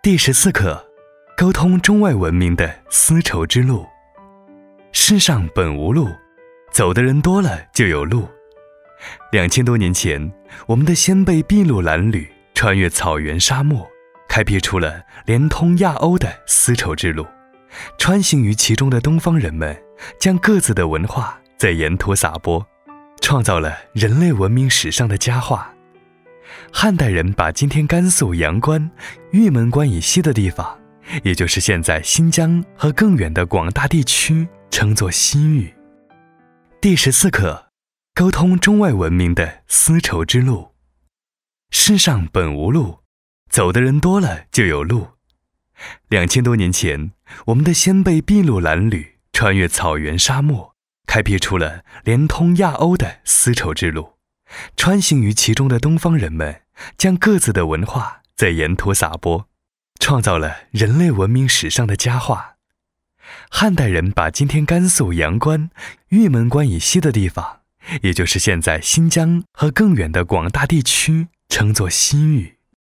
第14课，沟通中外文明的丝绸之路。世上本无路，走的人多了就有路。2000多年前，我们的先辈筚路蓝缕穿越草原沙漠，开辟出了连通亚欧的丝绸之路。穿行于其中的东方人们，将各自的文化在沿途撒播，创造了人类文明史上的佳话。汉代人把今天甘肃阳关、玉门关以西的地方，也就是现在新疆和更远的广大地区，称作西域。第14课，沟通中外文明的丝绸之路。世上本无路，走的人多了就有路。2000多年前，我们的先辈筚路蓝缕穿越草原沙漠，开辟出了连通亚欧的丝绸之路。穿行于其中的东方人们，将各自的文化在沿途撒播，创造了人类文明史上的佳话。汉代人把今天甘肃阳关、玉门关以西的地方，也就是现在新疆和更远的广大地区，称作西域。